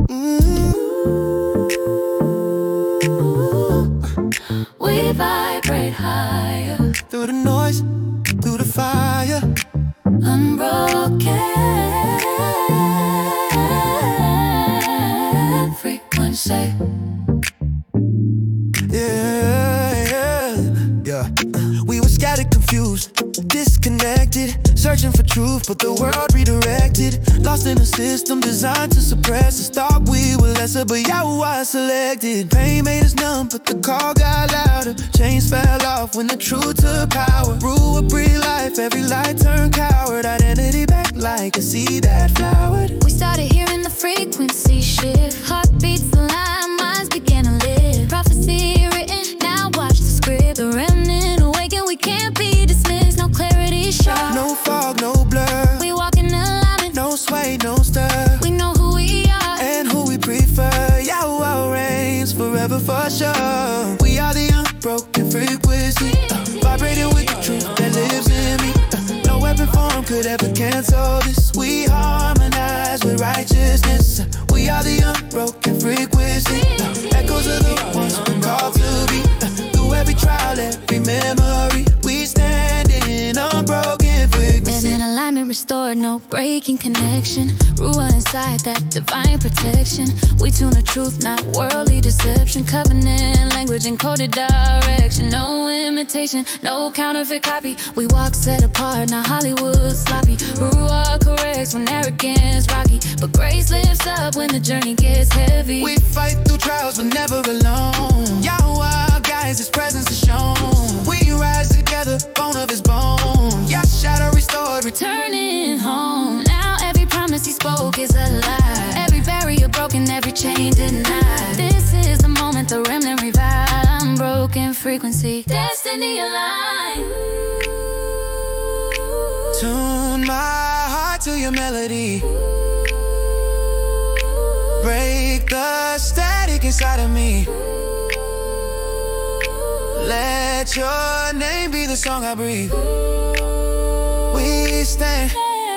We vibrate higher through the noise, through the fire, unbroken frequency. Yeah. We were scattered, confused, disconnected, searching for truth, but the world redirected. Lost in a system designed to suppress us. Thought we were lesser, but Yahweh selected. Pain made us numb, but the call got louder. Chains fell off when the truth took power. Rule would breathe life, every light turned coward. Identity back like a seed that flowered. We started hearing the frequency shift. Heartbeats align, minds begin to live. Prophecy written, now watch the script. The remnant awaken, we can't be dismissed. No clarity sharp, No fog, no blur. we walk in alignment. No sway, no stir. We know who we are And who we prefer. Yahweh reigns forever for sure. We are the unbroken frequency, vibrating with the truth that lives in me. No weapon form could ever cancel this. We harmonize with righteousness. We are the unbroken frequency, echoes of the ones we're called to be. Through every trial, every memory, we stand in unbroken frequency. in alignment, restored, no breaking connection. Ruah inside that divine protection. We tune the truth, not worldly deception. Covenant language, encoded direction. No imitation, no counterfeit copy. We walk set apart, not Hollywood sloppy. Ruah corrects when arrogance rocky, but grace lifts up when the journey gets heavy. We fight through trials, but never alone. Yahweh guides, His presence is shown. We rise together, bone of His bone. Shadow restored, returning home. Now every promise He spoke is alive. Every barrier broken, every chain denied. This is the moment the remnant revive. Unbroken frequency, destiny aligned. Tune my heart to your melody. Break the static inside of me. Let your name be the song I breathe. We stand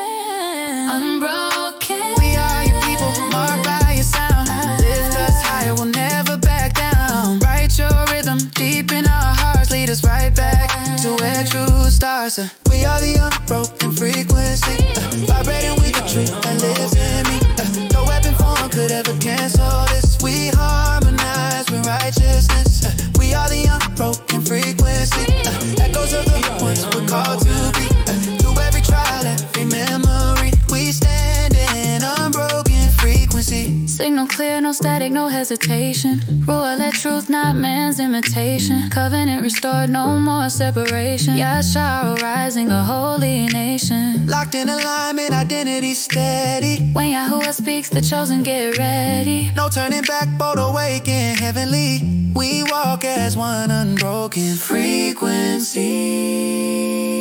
unbroken. We are your people, marked by your sound. Lift us higher, we'll never back down. Write your rhythm deep in our hearts. Lead us right back to where true stars are. We are the unbroken frequency, vibrating with the truth that lives in me. No weapon form could ever cancel this. We harmonize with righteousness. We are the unbroken frequency, echoes of the ones we're called to be. Through every trial, every memory, we stand in unbroken frequency. Signal clear, no static, no hesitation. Ruah, let truth, not man's imitation. Covenant restored, no more separation. Yahshua rising, a holy nation. Locked in alignment, identity steady. When Yahuwah speaks, the chosen get ready. No turning back, bold awaken, heavenly. We walk as one unbroken frequency.